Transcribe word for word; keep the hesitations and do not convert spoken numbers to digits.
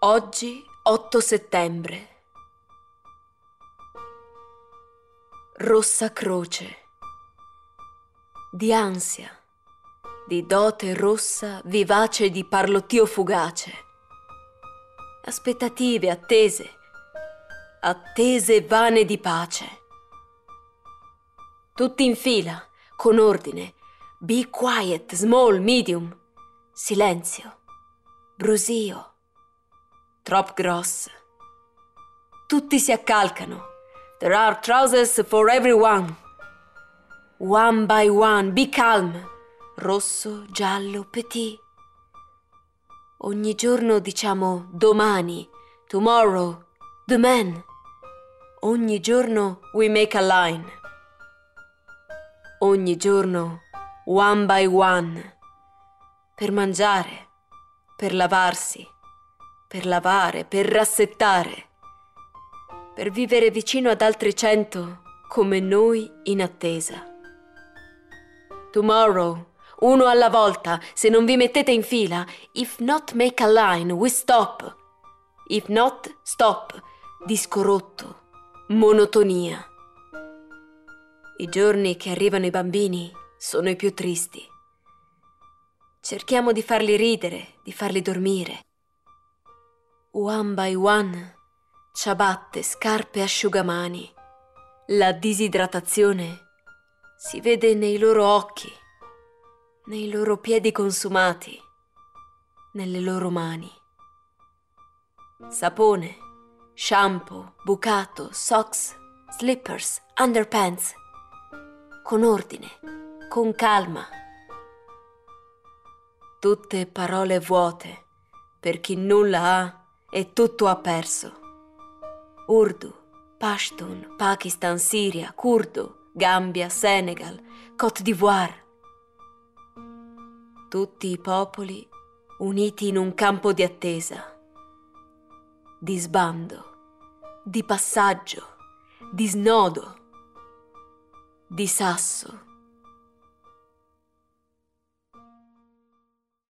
Oggi, otto settembre. Rossa croce. Di ansia, di dote rossa, vivace di parlottio fugace. Aspettative, attese, attese vane di pace. Tutti in fila, con ordine. Be quiet, small, medium. Silenzio, brusio. Trop gross. Tutti si accalcano. There are trousers for everyone. One by one, be calm. Rosso, giallo, petit. Ogni giorno diciamo domani, tomorrow, demain. Ogni giorno we make a line. Ogni giorno, one by one. Per mangiare, per lavarsi. Per lavare, per rassettare, per vivere vicino ad altri cento come noi in attesa. Tomorrow, uno alla volta, se non vi mettete in fila, if not make a line, we stop. If not, stop. Disco rotto, monotonia. I giorni che arrivano i bambini sono i più tristi. Cerchiamo di farli ridere, di farli dormire. One by one, ciabatte, scarpe, asciugamani. La disidratazione si vede nei loro occhi, nei loro piedi consumati, nelle loro mani. Sapone, shampoo, bucato, socks, slippers, underpants. Con ordine, con calma. Tutte parole vuote per chi nulla ha e tutto ha perso. Urdu, Pashtun, Pakistan, Siria, Curdo, Gambia, Senegal, Côte d'Ivoire. Tutti i popoli uniti in un campo di attesa, di sbando, di passaggio, di snodo, di sasso.